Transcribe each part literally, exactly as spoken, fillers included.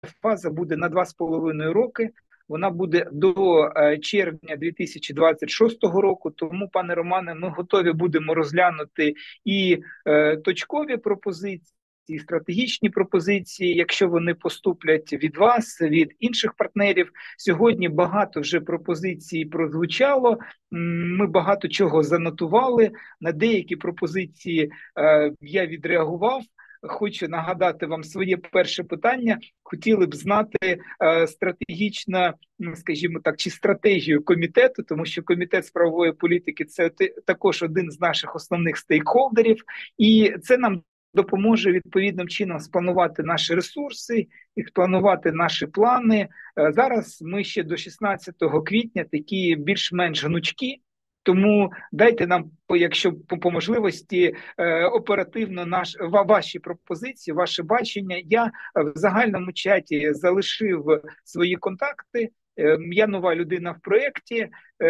фаза буде на два з половиною роки. Вона буде до червня дві тисячі двадцять шостого року. Тому, пане Романе, ми готові будемо розглянути і е, точкові пропозиції, і стратегічні пропозиції, якщо вони поступлять від вас, від інших партнерів. Сьогодні багато вже пропозицій прозвучало. Ми багато чого занотували. На деякі пропозиції е, я відреагував. Хочу нагадати вам своє перше питання. Хотіли б знати е, стратегічно, скажімо так, чи стратегію комітету, тому що комітет з правової політики – це також один з наших основних стейкхолдерів, і це нам допоможе відповідним чином спланувати наші ресурси і спланувати наші плани. Е, зараз ми ще до шістнадцятого квітня такі більш-менш гнучкі. Тому дайте нам, якщо по, по можливості, е, оперативно наш, ваші пропозиції, ваше бачення. Я в загальному чаті залишив свої контакти. Е, я нова людина в проєкті, е,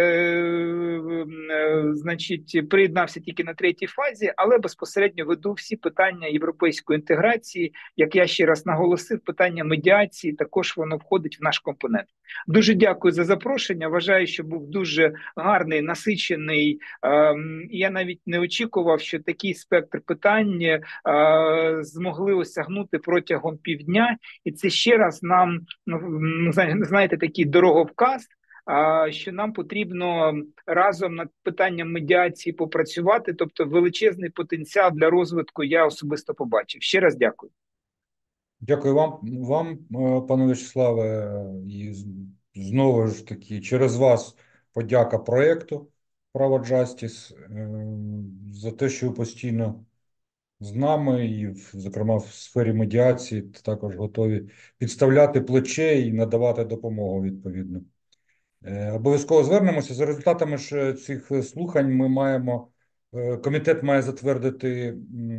е, значить, приєднався тільки на третій фазі, але безпосередньо веду всі питання європейської інтеграції. Як я ще раз наголосив, питання медіації також воно входить в наш компонент. Дуже дякую за запрошення. Вважаю, що був дуже гарний, насичений. Я навіть не очікував, що такий спектр питань змогли осягнути протягом півдня. І це ще раз нам, знаєте, такий дороговказ, що нам потрібно разом над питанням медіації попрацювати. Тобто величезний потенціал для розвитку я особисто побачив. Ще раз дякую. Дякую вам, вам, пане Вячеславе, і знову ж таки через вас подяка проєкту «Право Джастіс» за те, що ви постійно з нами і, зокрема, в сфері медіації також готові підставляти плече і надавати допомогу відповідно. Обов'язково звернемося. За результатами ж цих слухань ми маємо, комітет має затвердити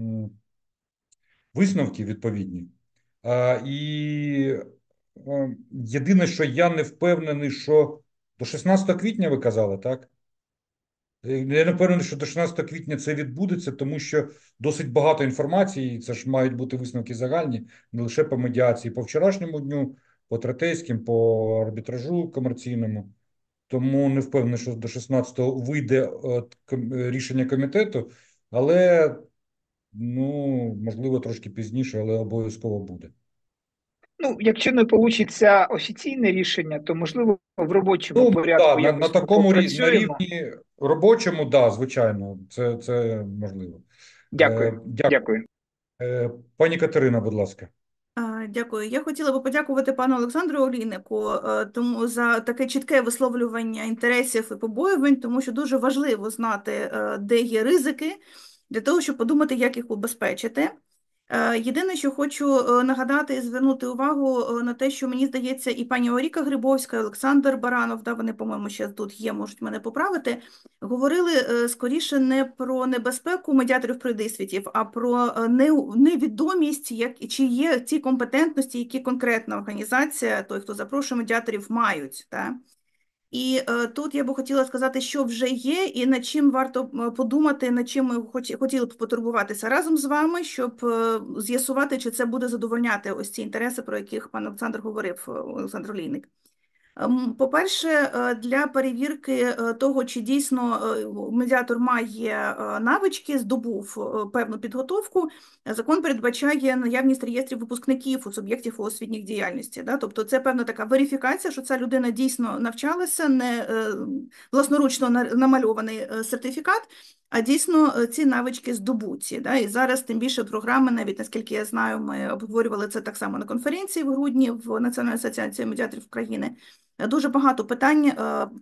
висновки відповідні. І єдине, що я не впевнений, що до шістнадцятого квітня ви казали, так? Я не впевнений, що до шістнадцятого квітня це відбудеться, тому що досить багато інформації, це ж мають бути висновки загальні, не лише по медіації, по вчорашньому дню, по третейським, по арбітражу комерційному. Тому не впевнений, що до шістнадцятого вийде рішення комітету, але, ну, можливо, трошки пізніше, але обов'язково буде. Ну, якщо не вийде офіційне рішення, то, можливо, в робочому ну, порядку да, на, на такому рі- на рівні робочому, да, звичайно, це, це можливо. Дякую. Е, дякую. Дякую. Е, пані Катерина, будь ласка. Дякую. Я хотіла би подякувати пану Олександру Олійнику тому за таке чітке висловлювання інтересів і побоювань, тому що дуже важливо знати, де є ризики, для того, щоб подумати, як їх убезпечити. Єдине, що хочу нагадати і звернути увагу на те, що, мені здається, і пані Оріка Грибовська, і Олександр Баранов, да, вони, по-моєму, ще тут є, можуть мене поправити, говорили скоріше не про небезпеку медіаторів пройдисвітів, а про невідомість, як, чи є ці компетентності, які конкретна організація, той, хто запрошує медіаторів, мають. Да? І е, тут я би хотіла сказати, що вже є, і над чим варто подумати, над чим ми хоч, хотіли б потурбуватися разом з вами, щоб е, з'ясувати, чи це буде задовольняти ось ці інтереси, про яких пан Олександр говорив, Олександр Олійник. По-перше, для перевірки того, чи дійсно медіатор має навички, здобув певну підготовку, закон передбачає наявність реєстрів випускників у суб'єктів освітніх діяльності. Да? Тобто це певна така верифікація, що ця людина дійсно навчалася, не власноручно намальований сертифікат, а дійсно ці навички здобуті. Да? І зараз тим більше програми, навіть наскільки я знаю, ми обговорювали це так само на конференції в грудні в Національній асоціації медіаторів України. Дуже багато питань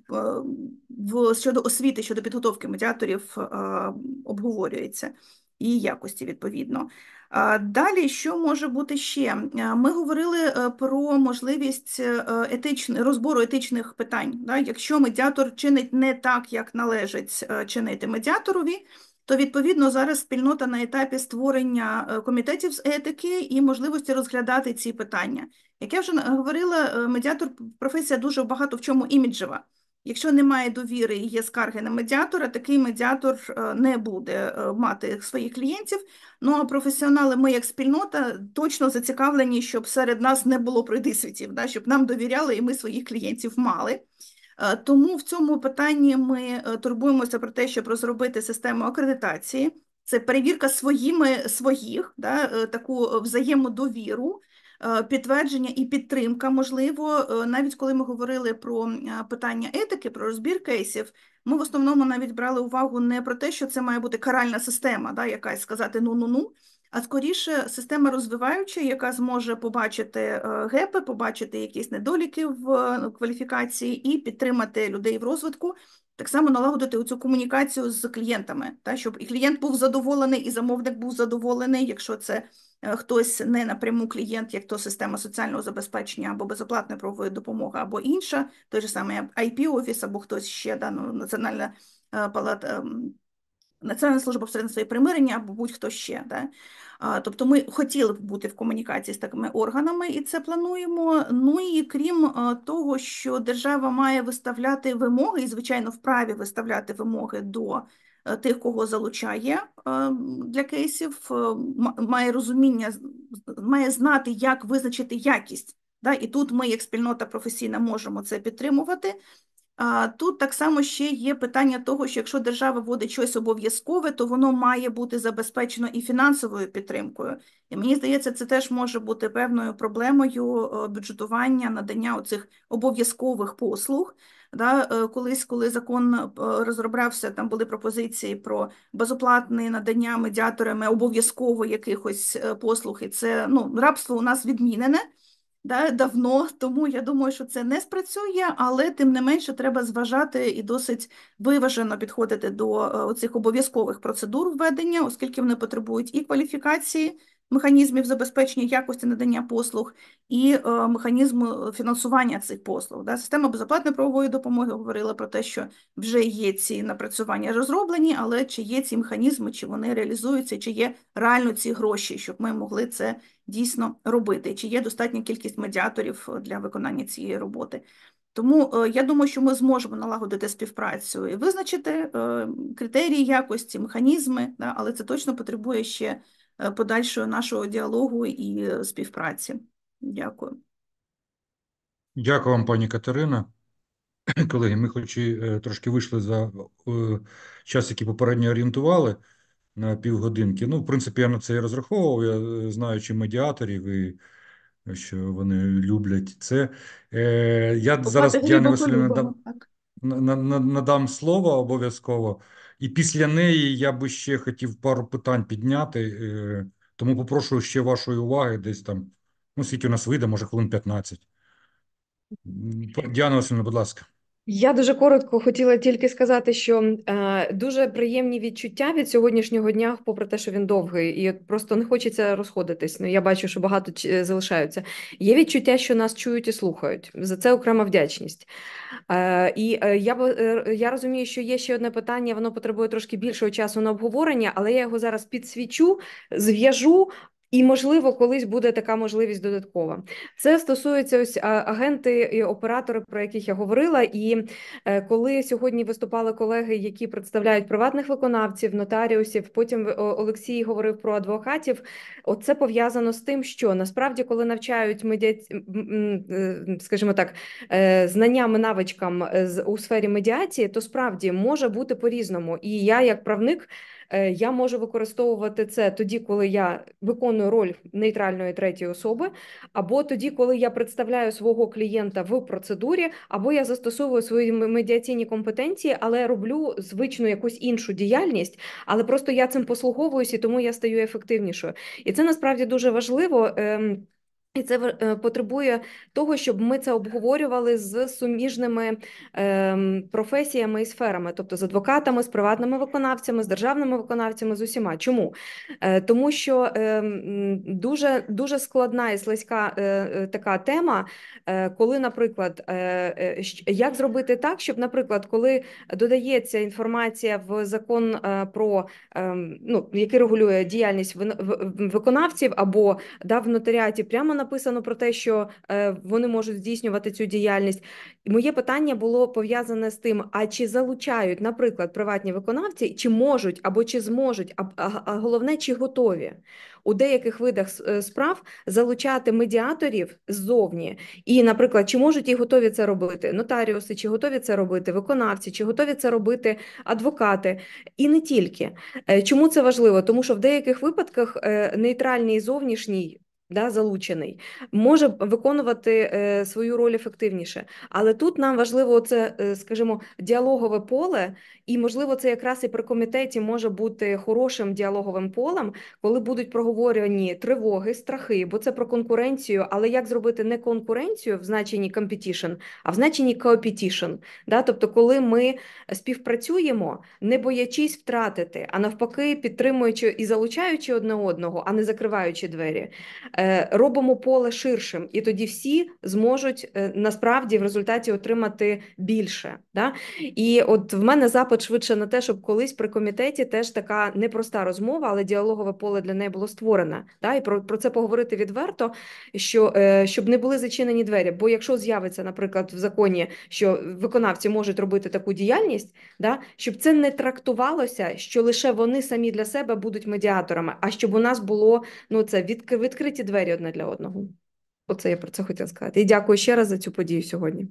щодо освіти, щодо підготовки медіаторів обговорюється і якості, відповідно. Далі, що може бути ще? Ми говорили про можливість етичних, розбору етичних питань. Да? Якщо медіатор чинить не так, як належить чинити медіаторові, то, відповідно, зараз спільнота на етапі створення комітетів з етики і можливості розглядати ці питання. Як я вже говорила, медіатор – професія дуже багато в чому іміджева. Якщо немає довіри і є скарги на медіатора, такий медіатор не буде мати своїх клієнтів. Ну а професіонали, ми як спільнота, точно зацікавлені, щоб серед нас не було пройдисвітів, да, щоб нам довіряли і ми своїх клієнтів мали. Тому в цьому питанні ми турбуємося про те, щоб розробити систему акредитації. Це перевірка своїми своїх, да, таку взаємодовіру, підтвердження і підтримка, можливо. Навіть коли ми говорили про питання етики, про розбір кейсів, ми в основному навіть брали увагу не про те, що це має бути каральна система, да, якась сказати ну-ну-ну, а скоріше система розвиваюча, яка зможе побачити гепи, побачити якісь недоліки в кваліфікації і підтримати людей в розвитку, так само налагодити оцю комунікацію з клієнтами, так, щоб і клієнт був задоволений, і замовник був задоволений, якщо це хтось не напряму клієнт, як то система соціального забезпечення або безоплатної правової допомоги, або інша, той же самий ай пі-офіс, або хтось ще, да, ну, Національна палата, Національна служба посередництва і примирення, або будь-хто ще. Да? Тобто ми хотіли б бути в комунікації з такими органами, і це плануємо. Ну і крім того, що держава має виставляти вимоги, і, звичайно, вправі виставляти вимоги до тих, кого залучає для кейсів, має розуміння, має знати, як визначити якість. Да? І тут ми, як спільнота професійна, можемо це підтримувати. Тут так само ще є питання того, що якщо держава вводить щось обов'язкове, то воно має бути забезпечено і фінансовою підтримкою. І мені здається, це теж може бути певною проблемою бюджетування, надання оцих обов'язкових послуг. Да, колись, коли закон розроблявся, там були пропозиції про безоплатне надання медіаторами обов'язково якихось послуг, і це, ну, рабство у нас відмінене. Да, давно, тому я думаю, що це не спрацює, але тим не менше треба зважати і досить виважено підходити до цих обов'язкових процедур введення, оскільки вони потребують і кваліфікації механізмів забезпечення якості надання послуг, і е, механізму фінансування цих послуг. Да. Система безоплатної правової допомоги говорила про те, що вже є ці напрацювання розроблені, але чи є ці механізми, чи вони реалізуються, чи є реально ці гроші, щоб ми могли це дійсно робити, чи є достатня кількість медіаторів для виконання цієї роботи. Тому е, я думаю, що ми зможемо налагодити співпрацю і визначити е, критерії якості, механізми, да, але це точно потребує ще подальшого нашого діалогу і співпраці. Дякую. Дякую вам, пані Катерина. Колеги, ми хоч і трошки вийшли за час, який попередньо орієнтували на півгодинки. Ну, в принципі, я на це і розраховував, я знаючи медіаторів і що вони люблять це. Я Купати зараз Діані Василівні любимо, надам, надам слово обов'язково. І після неї я би ще хотів пару питань підняти, тому попрошу ще вашої уваги десь там, ну, скільки у нас вийде, може хвилин п'ятнадцять. Діана Васильівна, будь ласка. Я дуже коротко хотіла тільки сказати, що е, дуже приємні відчуття від сьогоднішнього дня, попри те, що він довгий, і просто не хочеться розходитись. Ну, я бачу, що багато залишаються. Є відчуття, що нас чують і слухають. За це окрема вдячність. Е, і е, я, е, я розумію, що є ще одне питання, воно потребує трошки більшого часу на обговорення, але я його зараз підсвічу, зв'яжу. І, можливо, колись буде така можливість додаткова. Це стосується ось агенти і оператори, про яких я говорила. І коли сьогодні виступали колеги, які представляють приватних виконавців, нотаріусів, потім Олексій говорив про адвокатів, оце пов'язано з тим, що насправді, коли навчають медіаці... скажімо так, знанням і навичкам у сфері медіації, то справді може бути по-різному. І я, як правник, я можу використовувати це тоді, коли я виконую роль нейтральної третьої особи, або тоді, коли я представляю свого клієнта в процедурі, або я застосовую свої медіаційні компетенції, але роблю звичну якусь іншу діяльність, але просто я цим послуговуюсь, і тому я стаю ефективнішою. І це насправді дуже важливо. І це потребує того, щоб ми це обговорювали з суміжними е, професіями і сферами, тобто з адвокатами, з приватними виконавцями, з державними виконавцями, з усіма. Чому? Е, тому що е, дуже, дуже складна і слизька е, така тема, е, коли, наприклад, е, як зробити так, щоб, наприклад, коли додається інформація в закон е, про, е, ну, який регулює діяльність виконавців або да, в нотаріаті прямо написано про те, що е, вони можуть здійснювати цю діяльність. Моє питання було пов'язане з тим, а чи залучають, наприклад, приватні виконавці, чи можуть або чи зможуть, а, а, а головне, чи готові у деяких видах справ залучати медіаторів ззовні. І, наприклад, чи можуть і готові це робити нотаріуси, чи готові це робити виконавці, чи готові це робити адвокати. І не тільки. Чому це важливо? Тому що в деяких випадках нейтральний зовнішній, да, залучений, може виконувати е, свою роль ефективніше. Але тут нам важливо це, е, скажімо, діалогове поле, і, можливо, це якраз і при комітеті може бути хорошим діалоговим полем, коли будуть проговорювані тривоги, страхи, бо це про конкуренцію, але як зробити не конкуренцію в значенні competition, а в значенні competition. Да? Тобто, коли ми співпрацюємо, не боячись втратити, а навпаки, підтримуючи і залучаючи одне одного, а не закриваючи двері, робимо поле ширшим, і тоді всі зможуть насправді в результаті отримати більше. Да? І от в мене запит швидше на те, щоб колись при комітеті теж така непроста розмова, але діалогове поле для неї було створене. Да? І про, про це поговорити відверто, що, щоб не були зачинені двері. Бо якщо з'явиться, наприклад, в законі, що виконавці можуть робити таку діяльність, да? Щоб це не трактувалося, що лише вони самі для себе будуть медіаторами, а щоб у нас було, ну, це відк... відкриті двері одне для одного. Оце я про це хотіла сказати. І дякую ще раз за цю подію сьогодні.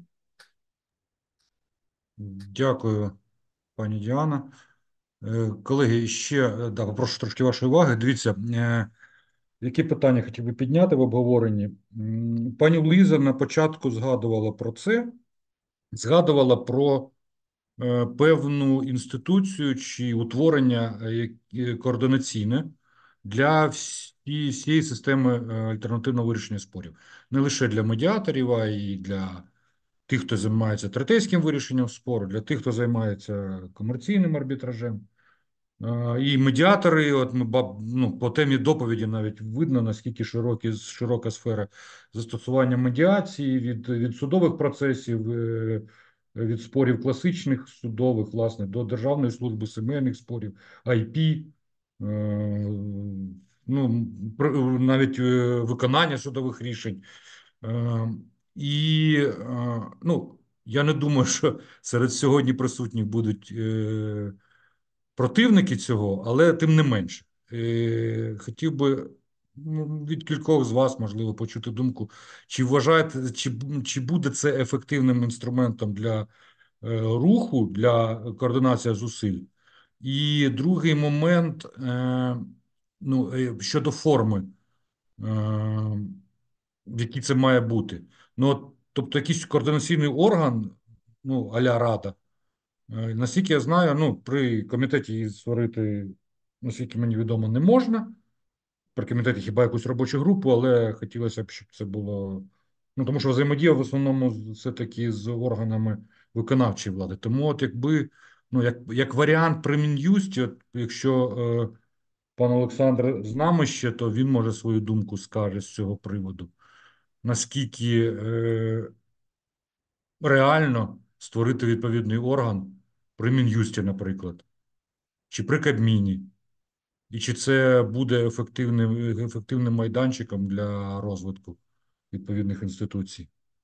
Дякую, пані Діана. Колеги, ще да, попрошу трошки вашої уваги. Дивіться, які питання хотів би підняти в обговоренні. Пані Луїза на початку згадувала про це, згадувала про певну інституцію чи утворення координаційне для всі, всієї системи альтернативного вирішення спорів. Не лише для медіаторів, а й для тих, хто займається третейським вирішенням спору, для тих, хто займається комерційним арбітражем. І медіатори, от ми, ну, по темі доповіді навіть видно, наскільки широкі, широка сфера застосування медіації від, від судових процесів, від спорів класичних судових, власне, до Державної служби сімейних спорів, ай пі, ну, навіть виконання судових рішень. І, ну, я не думаю, що серед сьогодні присутніх будуть противники цього, але тим не менше. Хотів би від кількох з вас, можливо, почути думку, чи вважаєте, чи, чи буде це ефективним інструментом для руху, для координації зусиль. І другий момент, ну, щодо форми, в якій це має бути. Ну, тобто якийсь координаційний орган, ну, а-ля Рада, наскільки я знаю, ну, при комітеті її створити, наскільки мені відомо, не можна. При комітеті хіба якусь робочу групу, але хотілося б, щоб це було... Ну, тому що взаємодія в основному все-таки з органами виконавчої влади. Тому от якби, ну, як, як варіант при Мін'юсті, от, якщо е, пан Олександр з нами ще, то він, може, свою думку скаже з цього приводу. Наскільки е, реально створити відповідний орган при Мін'юсті, наприклад, чи при Кабміні, і чи це буде ефективним, ефективним майданчиком для розвитку відповідних інституцій.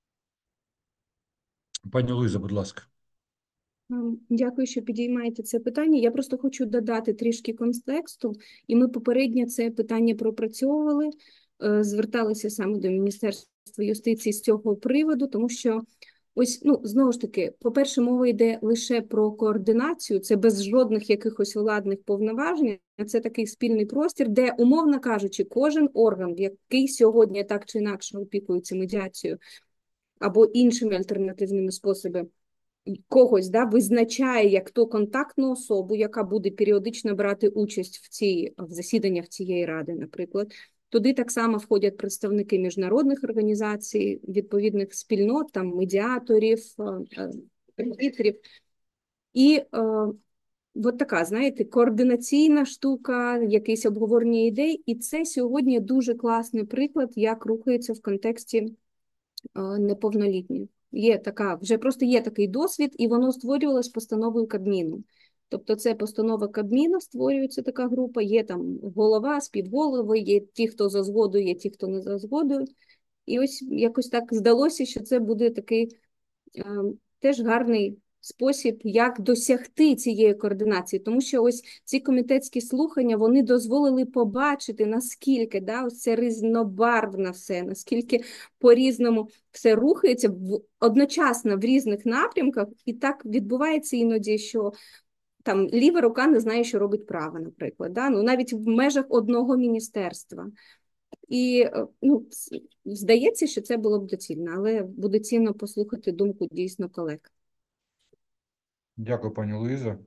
Пані Луїза, будь ласка. Дякую, що підіймаєте це питання. Я просто хочу додати трішки контексту, і ми попередньо це питання пропрацьовували, зверталися саме до Міністерства юстиції з цього приводу, тому що ось, ну, знову ж таки, по-перше, мова йде лише про координацію, це без жодних якихось владних повноважень, це такий спільний простір, де, умовно кажучи, кожен орган, який сьогодні так чи інакше опікується медіацією або іншими альтернативними способами, когось, да, визначає як ту контактну особу, яка буде періодично брати участь в, цій, в засіданнях цієї ради, наприклад. Туди так само входять представники міжнародних організацій, відповідних спільнот, там, медіаторів, арбітрів. І е, от така, знаєте, координаційна штука, якесь обговорення ідей. І це сьогодні дуже класний приклад, як рухається в контексті е, неповнолітніх. Є така, вже просто є такий досвід, і воно створювалось постановою Кабміну. Тобто це постанова Кабміну, створюється така група, є там голова, співголови, є ті, хто за згодою, є ті, хто не за згодою. І ось якось так здалося, що це буде такий е, теж гарний спосіб, як досягти цієї координації, тому що ось ці комітетські слухання, вони дозволили побачити, наскільки да, ось це різнобарвне все, наскільки по-різному все рухається в, одночасно в різних напрямках, і так відбувається іноді, що там ліва рука не знає, що робить права, наприклад, да? Ну, навіть в межах одного міністерства. І ну, здається, що це було б доцільно, але буде цінно послухати думку дійсно колег. Дякую, пані Луїза.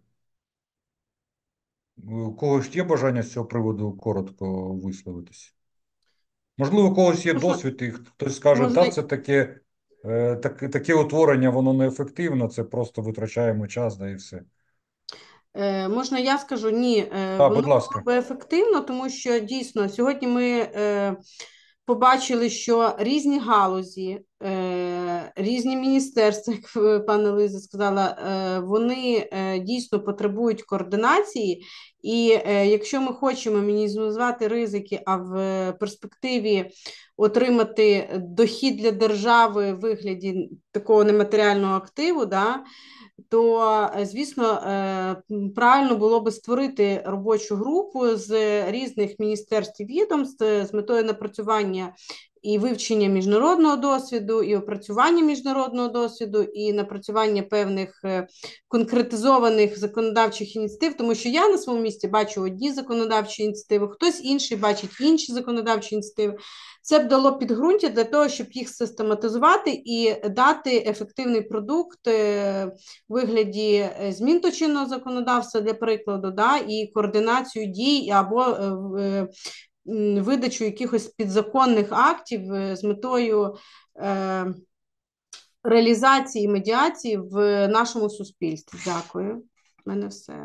У когось є бажання з цього приводу коротко висловитись? Можливо, у когось є Можна- досвід, і хтось скаже, можна- та це таке, е, таке, таке утворення, воно неефективно, це просто витрачаємо час, да і все. Е, Можна я скажу? Ні, е, Так, воно будь ласка. було би ефективно, тому що дійсно сьогодні ми е, побачили, що різні галузі, е, різні міністерства, як ви, пане Лиза сказала, е, вони е, дійсно потребують координації. І е, якщо ми хочемо мінімізувати ризики, а в перспективі отримати дохід для держави в вигляді такого нематеріального активу, да, то, звісно, правильно було би створити робочу групу з різних міністерств і відомств з метою напрацювання і вивчення міжнародного досвіду, і опрацювання міжнародного досвіду, і напрацювання певних конкретизованих законодавчих ініціатив, тому що я на своєму місці бачу одні законодавчі ініціативи, хтось інший бачить інші законодавчі ініціативи. Це б дало підґрунтя для того, щоб їх систематизувати і дати ефективний продукт в вигляді змін до чинного законодавства, для прикладу, да, і координацію дій або е, видачу якихось підзаконних актів з метою е, реалізації і медіації в нашому суспільстві. Дякую. У мене все.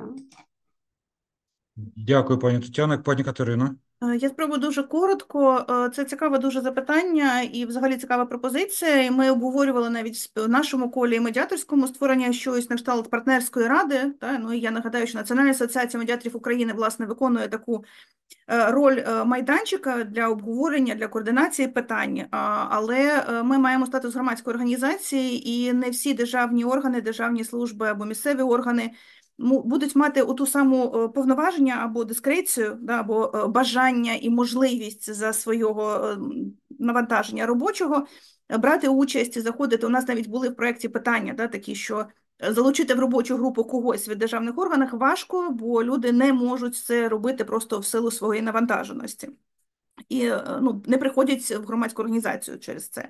Дякую, пані Тетяна. Пані Катерина. Я спробую дуже коротко. Це цікаве дуже запитання і взагалі цікава пропозиція. І ми обговорювали навіть в нашому колі медіаторському створення щось на кшталт партнерської ради. Та? Ну, і я нагадаю, що Національна асоціація медіаторів України, власне, виконує таку роль майданчика для обговорення, для координації питань. Але ми маємо статус громадської організації, і не всі державні органи, державні служби або місцеві органи будуть мати оту саму повноваження або дискрецію, да, або бажання і можливість за свого навантаження робочого брати участь і заходити. У нас навіть були в проєкті питання, да, такі, що залучити в робочу групу когось від державних органів важко, бо люди не можуть це робити просто в силу своєї навантаженості. І ну, не приходять в громадську організацію через це.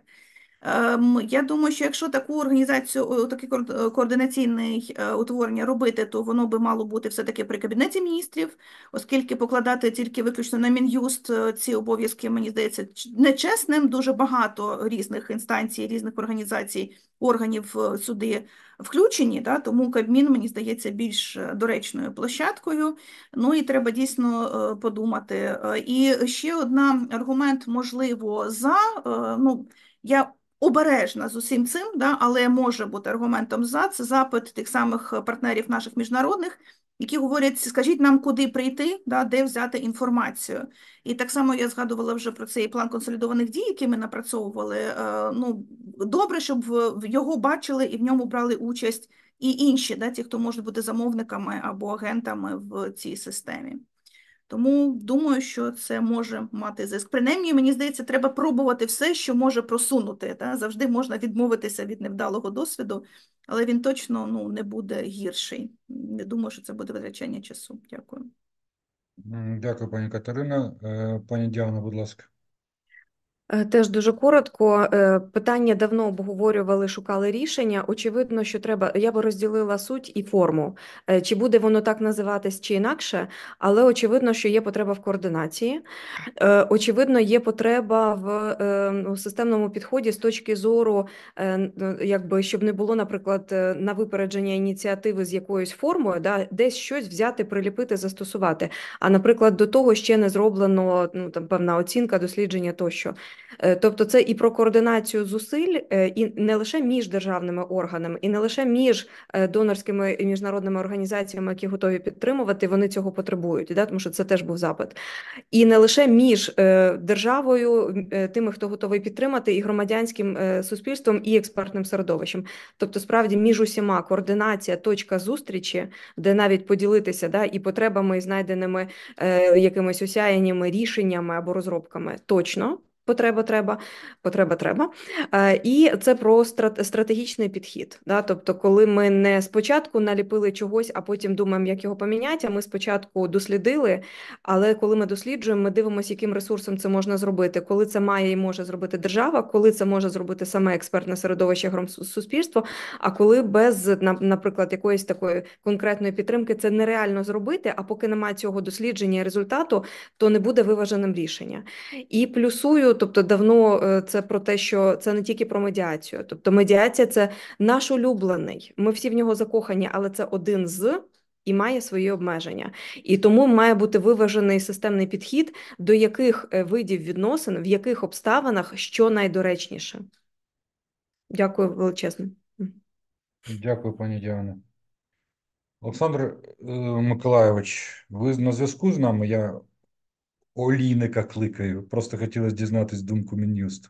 Я думаю, що якщо таку організацію, таке координаційне утворення робити, то воно би мало бути все-таки при Кабінеті міністрів, оскільки покладати тільки виключно на Мін'юст ці обов'язки, мені здається, нечесним. Дуже багато різних інстанцій, різних організацій, органів сюди включені, да, тому Кабмін, мені здається, більш доречною площадкою. Ну і треба дійсно подумати. І ще один аргумент, можливо, за, ну, я обережна з усім цим, да, але може бути аргументом за, це запит тих самих партнерів наших міжнародних, які говорять, скажіть нам, куди прийти, да, де взяти інформацію. І так само я згадувала вже про цей план консолідованих дій, який ми напрацьовували. Ну, добре, щоб його бачили і в ньому брали участь і інші, да, ті, хто можуть бути замовниками або агентами в цій системі. Тому думаю, що це може мати зиск. Принаймні, мені здається, треба пробувати все, що може просунути. Та? Завжди можна відмовитися від невдалого досвіду, але він точно ну, не буде гірший. Не думаю, що це буде витрачання часу. Дякую. Дякую, пані Катерина. Пані Діана, будь ласка. Теж дуже коротко. Питання давно обговорювали, шукали рішення. Очевидно, що треба, я би розділила суть і форму. Чи буде воно так називатись, чи інакше, але очевидно, що є потреба в координації. Очевидно, є потреба в, в системному підході з точки зору, якби, щоб не було, наприклад, на випередження ініціативи з якоюсь формою, да, десь щось взяти, приліпити, застосувати. А, наприклад, до того ще не зроблено ну, там, певна оцінка, дослідження тощо. Е, Тобто це і про координацію зусиль, е, і не лише між державними органами, і не лише між е, донорськими і міжнародними організаціями, які готові підтримувати, вони цього потребують, да? Тому що це теж був запит. І не лише між е, державою, е, тими, хто готовий підтримати, і громадянським е, суспільством, і експертним середовищем. Тобто, справді, між усіма координація, точка зустрічі, де навіть поділитися, да, і потребами, і знайденими е, якимись осяяннями, рішеннями або розробками. Точно. Потреба треба, потреба треба. Е, І це про страт- стратегічний підхід. Да? Тобто, коли ми не спочатку наліпили чогось, а потім думаємо, як його поміняти, а ми спочатку дослідили, але коли ми досліджуємо, ми дивимося, яким ресурсом це можна зробити, коли це має і може зробити держава, коли це може зробити саме експертне середовище, громадсуспільство, а коли без, на- наприклад, якоїсь такої конкретної підтримки це нереально зробити, а поки немає цього дослідження і результату, то не буде виваженим рішення. І плюсую, тобто давно е, це про те, що це не тільки про медіацію. Тобто медіація – це наш улюблений. Ми всі в нього закохані, але це один з і має свої обмеження. І тому має бути виважений системний підхід, до яких е, видів відносин, в яких обставинах, що найдоречніше. Дякую величезно. Дякую, пані Діана. Олександр е, Миколайович, ви на зв'язку з нами? Я Олійника кликаю. Просто хотілося дізнатись думку Мін'юсту.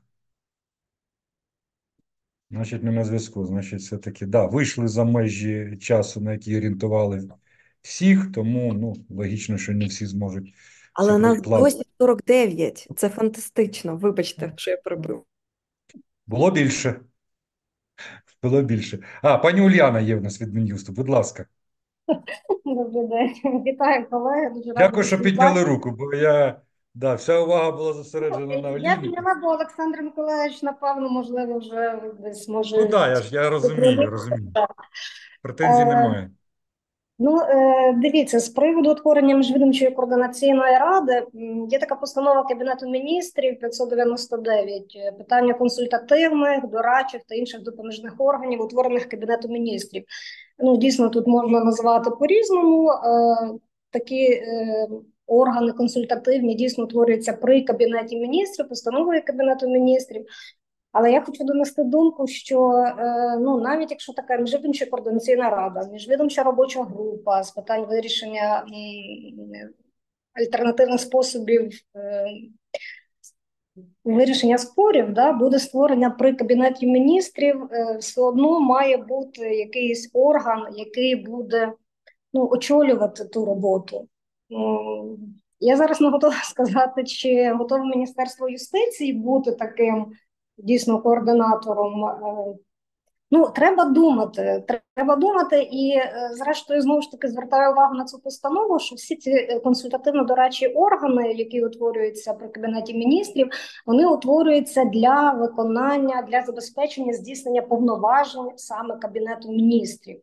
Значить, не на зв'язку. Значить, все-таки, да, вийшли за межі часу, на який орієнтували всіх, тому, ну, логічно, що не всі зможуть Але нас план. досі сорок дев'ять. Це фантастично. Вибачте, що я перебив. Було більше. Було більше. А, пані Уляна є в нас від Мін'юсту, будь ласка. Добрий день. Вітаю, колеги. Дуже рада Дякую, що всіх підняли бачити. руку, бо я, да, вся увага була зосереджена на Я Олійнику. підняла, бо Олександр Миколаївич, напевно, можливо, вже десь може... Ну, да, я ж, я розумію, розумію. Претензій Е, немає. Ну, е, дивіться, з приводу утворення міжвідомчої координаційної ради м, є така постанова Кабінету міністрів п'ятсот дев'яносто дев'ять. Е, Питання консультативних, дорадчих та інших допоміжних органів, утворених Кабінетом міністрів. Ну, дійсно, тут можна назвати по-різному. Е, Такі е, органи консультативні дійсно утворюються при Кабінеті міністрів, постановою Кабінету міністрів. Але я хочу донести думку, що е, ну навіть якщо така міжвідомча координаційна рада, міжвідомча робоча група з питань вирішення м, альтернативних способів е, вирішення спорів, да, буде створення при Кабінеті міністрів, е, все одно має бути якийсь орган, який буде ну, очолювати ту роботу. М, Я зараз не готова сказати, чи готове Міністерство юстиції бути таким дійсно координатором. Е, Ну, треба думати, треба думати, і е, зрештою знову ж таки звертаю увагу на цю постанову, що всі ці е, консультативно-дорадчі органи, які утворюються при Кабінеті міністрів, вони утворюються для виконання, для забезпечення здійснення повноважень саме Кабінету міністрів.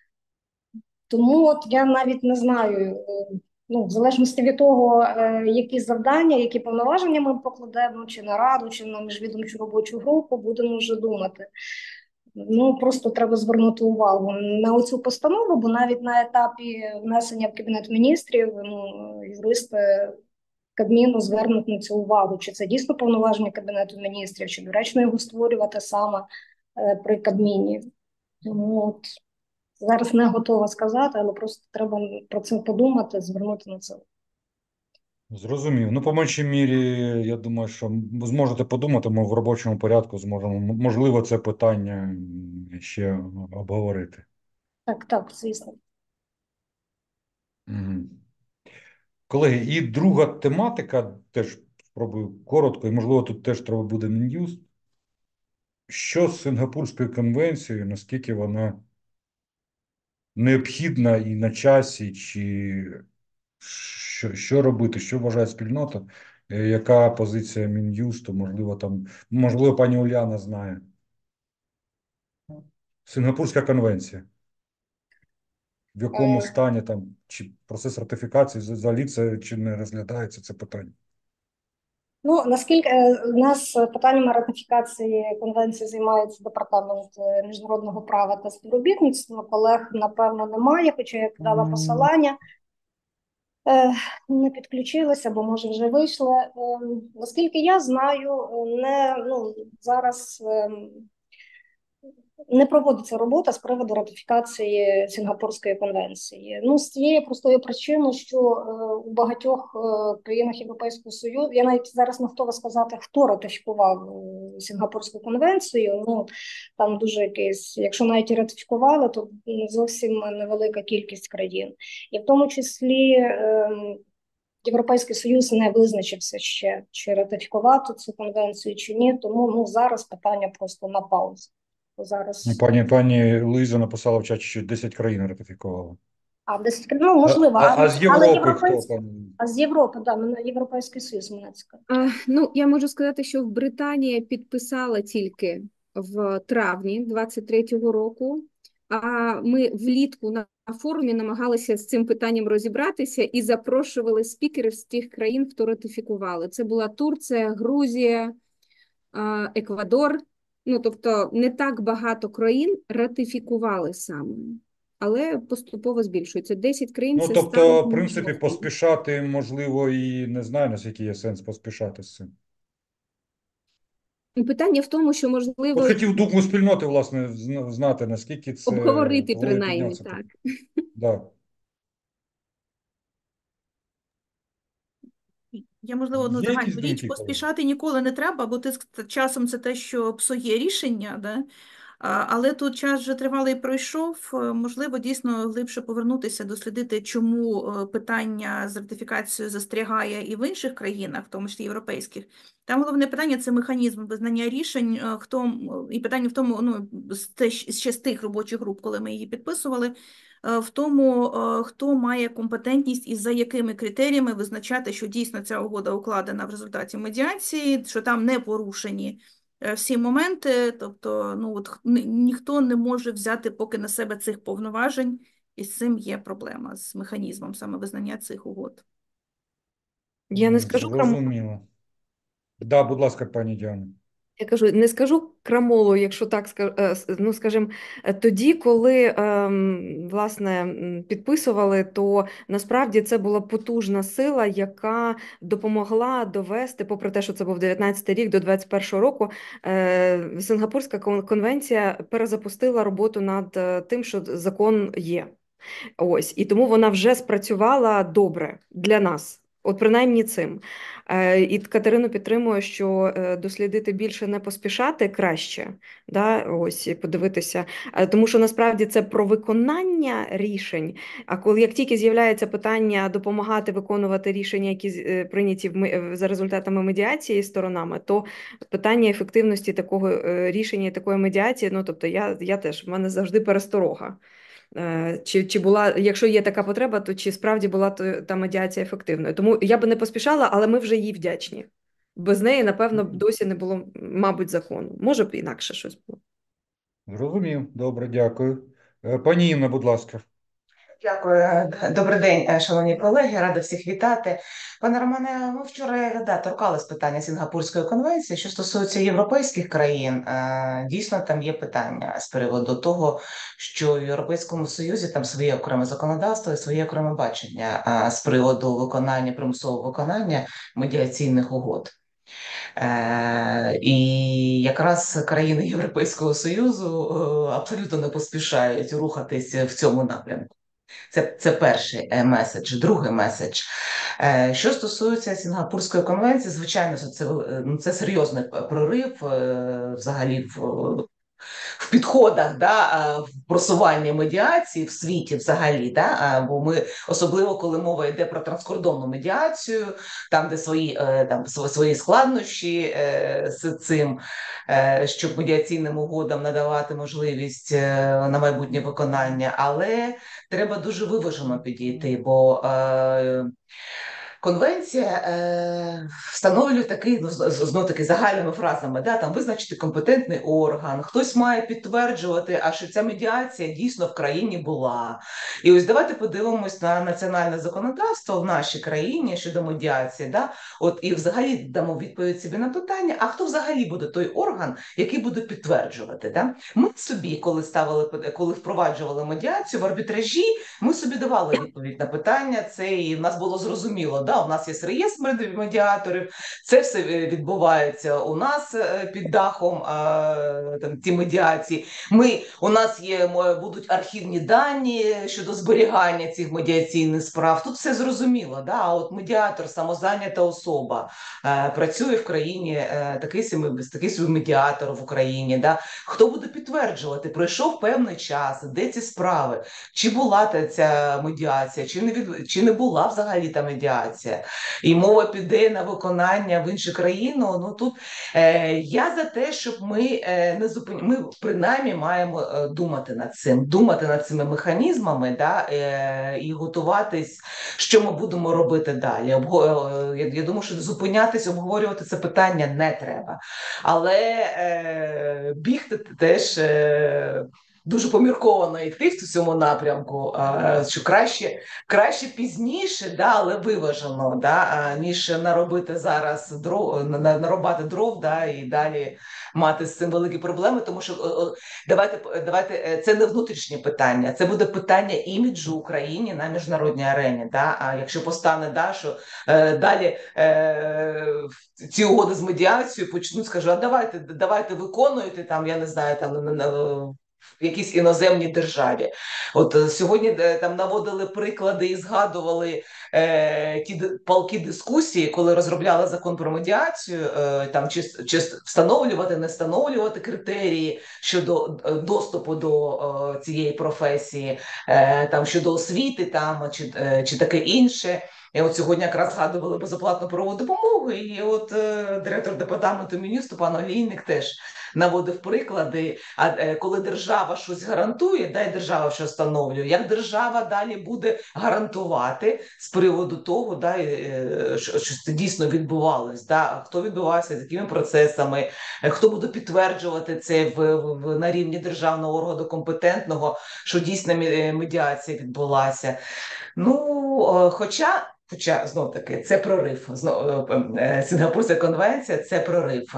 Тому от я навіть не знаю, е, ну, в залежності від того, е, які завдання, які повноваження ми покладемо, чи на раду, чи на міжвідомчу робочу групу, будемо вже думати. Ну, просто треба звернути увагу на оцю постанову, бо навіть на етапі внесення в Кабінет міністрів ну, юристи Кабміну звернуть на цю увагу, чи це дійсно повноваження Кабінету міністрів, чи доречно його створювати саме е, при Кабміні. Тому от зараз не готова сказати, але просто треба про це подумати, звернути на це. Зрозумів. Ну, по меншій мірі, я думаю, що зможете подумати, ми в робочому порядку зможемо, м- можливо, це питання м, ще обговорити. Так, так, звісно. Мгм. Колеги, і друга тематика, теж спробую коротко, і можливо тут теж треба буде Мін'юст. Що з Сингапурською конвенцією, наскільки вона необхідна і на часі, чи що, що робити, що вважає спільнота, Е, яка позиція Мін'юсту, можливо, там, можливо, пані Уляна знає. Сингапурська конвенція. В якому Е, стані там, чи процес ратифікації, взагалі це чи не розглядається це питання? Ну, наскільки е, у нас питаннями ратифікації конвенції займається департамент е, міжнародного права та співробітництва, колег, напевно, немає, хоча я дала посилання. Е, Не підключилася, бо може вже вийшла. Е, Наскільки я знаю, не ну зараз ем, не проводиться робота з приводу ратифікації Сінгапурської конвенції. Ну, з тієї простої причини, що е, у багатьох е, країнах Європейського Союзу, я навіть зараз не готова сказати, хто ратифікував е, Сінгапурську конвенцію. Ну там дуже якийсь, якщо навіть і ратифікували, то зовсім невелика кількість країн, і в тому числі. Е, Європейський Союз не визначився ще, чи ратифікувати цю конвенцію, чи ні, тому ну, зараз питання просто на паузі. Зараз, Пані, пані Луїза написала в чаті, що десять країн ратифікувало. а десь, ну, А, можливо, а, а з але Європи хто, європейський, пані? а з Європи, да, мене Європейський Союз мене цікавить. А, ну, я можу сказати, що в Британія підписала тільки в травні двадцять третього року, а ми влітку на форумі намагалися з цим питанням розібратися і запрошували спікерів з тих країн, хто ратифікували. Це була Турція, Грузія, а, Еквадор. Ну, тобто не так багато країн ратифікували саме, але поступово збільшується. десять країн Ну, це тобто, станом в принципі, жовтня. поспішати, можливо, і не знаю, наскільки є сенс поспішати з цим. І питання в тому, що, можливо, От хотів думку спільноти, власне, зна- знати, наскільки це обговорити голови принаймні, підняться. так. Да. Я, можливо, одну Є загальну якісь річ. думки, колеги? Поспішати ніколи не треба, бо тиск часом це те, що псує рішення, да? А, Але тут час вже тривалий пройшов. Е, Можливо, дійсно глибше повернутися, дослідити, чому е, питання з ратифікацією застрягає і в інших країнах, в тому числі європейських. Там головне питання – це механізм визнання рішень. е, Хто м, і питання в тому, ну з те- ще з тих робочих груп, коли ми її підписували, е, в тому, е, хто має компетентність і за якими критеріями визначати, що дійсно ця угода укладена в результаті медіації, що там не порушені е, всі моменти, тобто ну, от, х- ні- ніхто не може взяти поки на себе цих повноважень, і з цим є проблема, з механізмом саме визнання цих угод. Я не М, скажу крамолу, Зрозуміло. Да, будь ласка, пані Діана. я кажу, не скажу крамолу, якщо так ска- е, с- ну, скажімо, е, тоді, коли ем, власне м, підписували, то насправді це була потужна сила, яка допомогла довести, попри те, що це був дев'ятнадцятий рік, до двадцять першого року, е, Сингапурська кон- конвенція перезапустила роботу над е, тим, що закон є. Ось, і тому вона вже спрацювала добре для нас. От принаймні цим. Е, І Катерину підтримує, що е, дослідити більше, не поспішати краще, да, ось, і подивитися. Е, Тому що насправді це про виконання рішень, а коли як тільки з'являється питання допомагати виконувати рішення, які з- е, прийняті в ми- е, за результатами медіації сторонами, то питання ефективності такого е, рішення і такої медіації, ну, тобто я, я теж, в мене завжди пересторога. Е, Чи, чи була, якщо є така потреба, то чи справді була то- та медіація ефективною? Тому я би не поспішала, але ми вже їй вдячні. Без неї, напевно, б досі не було, мабуть, закону. Може б інакше щось було. Зрозумів. Добре, дякую. Е, Пані Інна, будь ласка. Дякую. Добрий день, е, шановні колеги. Рада всіх вітати. Пане Романе, ми вчора да, торкались питання Сінгапурської конвенції. Що стосується європейських країн, е, дійсно там є питання з приводу того, що в Європейському Союзі там своє окреме законодавство і своє окреме бачення е, з приводу виконання, примусового виконання медіаційних угод. Е, І якраз країни Європейського Союзу е, абсолютно не поспішають рухатись в цьому напрямку. Це, це перший е, меседж. Другий меседж. Е, Що стосується Сінгапурської конвенції, звичайно, що це, е, ну, це серйозний прорив е, взагалі в, в підходах, да, е, в просуванні медіації в світі взагалі. Да, е, бо ми, особливо коли мова йде про транскордонну медіацію, там, де свої, е, там, св- свої складнощі е, з цим, е, щоб медіаційним угодам надавати можливість е, на майбутнє виконання, але треба дуже виважено підійти, бо е, Конвенція е, встановлює такий, ну, знову таки загальними фразами, да, там визначити компетентний орган, хтось має підтверджувати, а що ця медіація дійсно в країні була. І ось давайте подивимось на національне законодавство в нашій країні щодо медіації, да, от і взагалі дамо відповідь собі на питання, а хто взагалі буде той орган, який буде підтверджувати. Да? Ми собі, коли ставили, коли впроваджували медіацію в арбітражі, ми собі давали відповідь на питання, це і в нас було зрозуміло, да, у нас є реєстр медіаторів, це все відбувається у нас під дахом, там, ті медіації. Ми, у нас є, будуть архівні дані щодо зберігання цих медіаційних справ, тут все зрозуміло, да, а от медіатор, самозайнята особа, працює в країні, такий собі, такий собі медіатор в Україні, да, хто буде підтверджувати, пройшов певний час, де ці справи, чи була та ця медіація, чи не, від... чи не була взагалі та медіація, і мова піде на виконання в іншу країну. Ну тут е, я за те, щоб ми е, не зупиняли, ми принаймні маємо е, думати над цим, думати над цими механізмами, да, е, і готуватись, що ми будемо робити далі. Обго... я, я думаю, що зупинятись, обговорювати це питання не треба. Але е, бігти теж е, дуже помірковано йти в цьому напрямку, що краще, краще пізніше, да, але виважено, да, ніж наробити зараз дров, нарубати дров, да, і далі мати з цим великі проблеми, тому що давайте, давайте, це не внутрішнє питання, це буде питання іміджу Україні на міжнародній арені. Да? А якщо постане, да, що е, далі е, ці угоди з медіацією почнуть, скажуть, а давайте, давайте виконуйте там, я не знаю, там в якійсь іноземній державі. От сьогодні там наводили приклади і згадували е, ті палкі дискусії, коли розробляли закон про медіацію, е, там чи, чи встановлювати, не встановлювати критерії щодо доступу до е, цієї професії, е, там щодо освіти, там чи, е, чи таке інше. І от сьогодні якраз згадували безоплатну правову допомогу, і от е, директор департаменту Мін'юсту пан Олійник теж наводив приклади, а е, коли держава щось гарантує, да, і держава щось встановлює, як держава далі буде гарантувати з приводу того, да, е, що, що це дійсно відбувалось, да, хто відбувався, з якими процесами, е, хто буде підтверджувати це в, в, на рівні державного органу компетентного, що дійсно медіація відбулася. Ну, е, хоча Хоча, знов таки, це прорив. Знов, Сінгапурська конвенція – це прорив.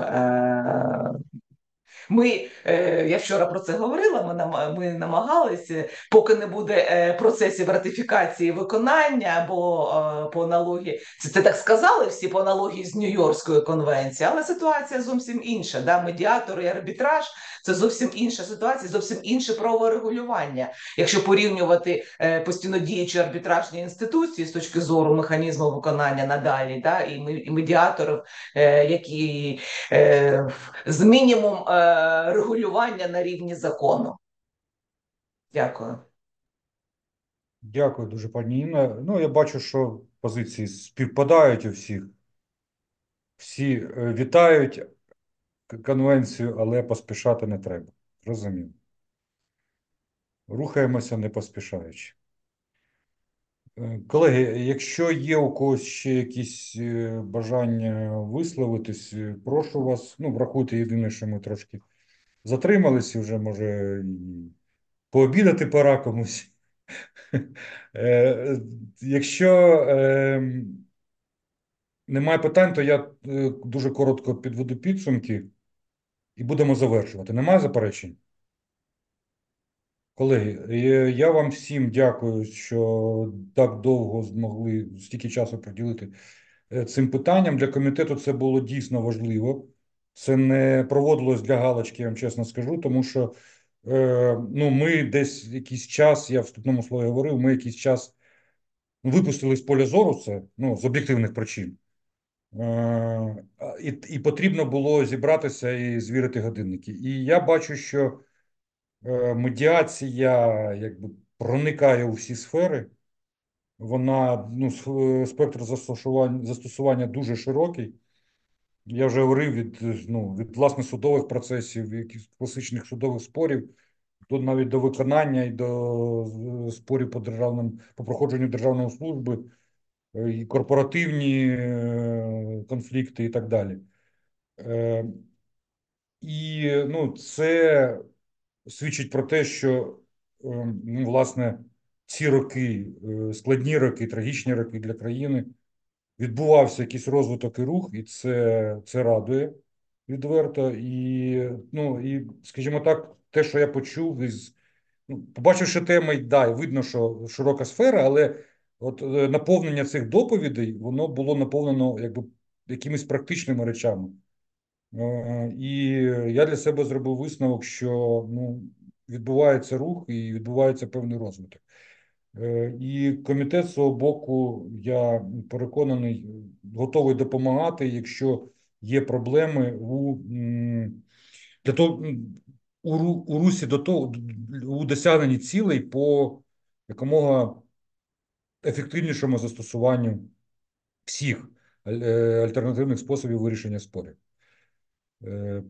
Ми, я вчора про це говорила, ми, ми намагалися, поки не буде процесів ратифікації виконання, або по аналогії, це, це так сказали всі по аналогії з Нью-Йоркською конвенцією, але ситуація зовсім інша. Да? Медіатор і арбітраж – це зовсім інша ситуація, зовсім інше правове регулювання. Якщо порівнювати постійно діючі арбітражні інституції з точки зору механізму виконання надалі, да? і медіаторів, які з мінімум регулювання на рівні закону. Дякую. Дякую дуже, пані Інна. Ну, я бачу, що позиції співпадають у всіх. Всі вітають конвенцію, але поспішати не треба. Розумію. Рухаємося не поспішаючи. Колеги, якщо є у когось ще якісь бажання висловитись, прошу вас, ну, врахуйте єдине, що ми трошки затримались і вже, може, і пообідати пора комусь. Якщо немає питань, то я дуже коротко підведу підсумки і будемо завершувати. Немає заперечень? Колеги, я вам всім дякую, що так довго змогли стільки часу приділити цим питанням. Для комітету це було дійсно важливо. Це не проводилось для галочки, я вам чесно скажу, тому що е, ну, ми десь якийсь час, я в вступному слові говорив, ми якийсь час випустили з поля зору це, ну, з об'єктивних причин. Е, і, і потрібно було зібратися і звірити годинники. І я бачу, що медіація якби проникає у всі сфери, вона, ну, спектр застосування, застосування дуже широкий. Я вже говорив від, ну, від власне судових процесів, якихось класичних судових спорів, до навіть до виконання і до спорів по державним, по проходженню державної служби. е, і корпоративні е, конфлікти і так далі. Е, І ну, це свідчить про те, що е, ну, власне ці роки, е, складні роки, трагічні роки для країни, відбувався якийсь розвиток і рух, і це, це радує відверто. І, ну, і, скажімо так, те, що я почув із, ну, побачивши теми, да, і видно, що широка сфера, але от е, наповнення цих доповідей, воно було наповнено якби якимись практичними речами. Е, І я для себе зробив висновок, що ну, відбувається рух і відбувається певний розвиток. Е, І комітет з свого боку, я переконаний, готовий допомагати, якщо є проблеми у, м, для того, м, у, ру- у русі до того, у досягненні цілей по якомога ефективнішому застосуванню всіх е, альтернативних способів вирішення спорів. Е,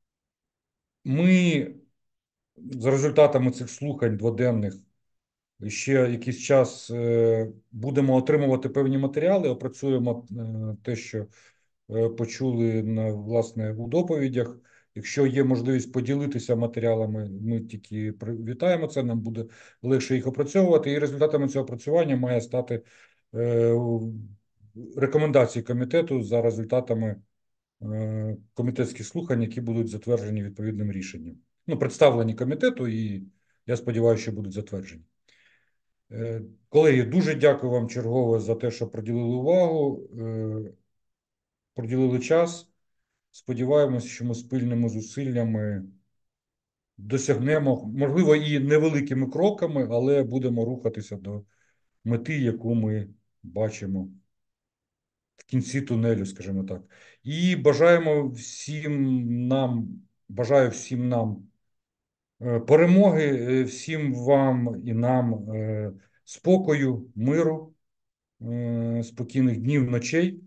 Ми за результатами цих слухань дводенних ще якийсь час е, будемо отримувати певні матеріали, опрацюємо е, те, що е, почули на, власне, у доповідях. Якщо є можливість поділитися матеріалами, ми тільки вітаємо це, нам буде легше їх опрацьовувати. І результатами цього опрацювання має стати е, рекомендації комітету за результатами е, комітетських слухань, які будуть затверджені відповідним рішенням. Ну, представлені комітету, і я сподіваюся, що будуть затверджені. Е, Колеги, дуже дякую вам чергове за те, що приділили увагу, е, приділили час. Сподіваємося, що ми спільними зусиллями досягнемо, можливо, і невеликими кроками, але будемо рухатися до мети, яку ми бачимо в кінці тунелю, скажімо так. І бажаємо всім нам, бажаю всім нам е, перемоги, е, всім вам і нам е, спокою, миру, е, спокійних днів, ночей.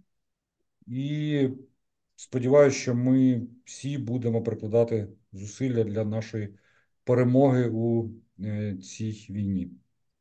І сподіваюся, що ми всі будемо прикладати зусилля для нашої перемоги у е, цій війні.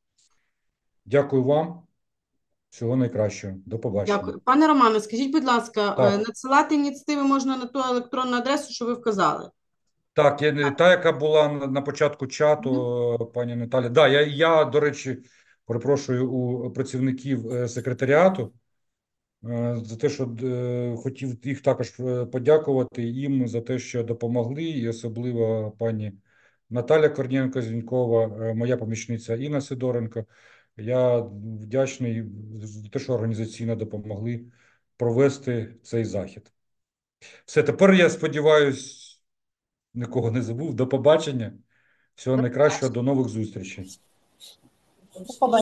Дякую вам. Всього найкращого. До побачення. Дякую. Пане Романе, скажіть, будь ласка, Так. е, надсилати ініціативи можна на ту електронну адресу, що ви вказали? Так, я, та, яка була на, на початку чату, пані Наталі. Да, я, я, до речі, перепрошую у працівників е, секретаріату е, за те, що е, хотів їх також е, подякувати їм за те, що допомогли, і особливо пані Наталя Корнієнко-Зінькова, е, моя помічниця Інна Сидоренко. Я вдячний за те, що організаційно допомогли провести цей захід. Все, тепер я сподіваюся, нікого не забув. До побачення. Всього найкращого, до нових зустрічей.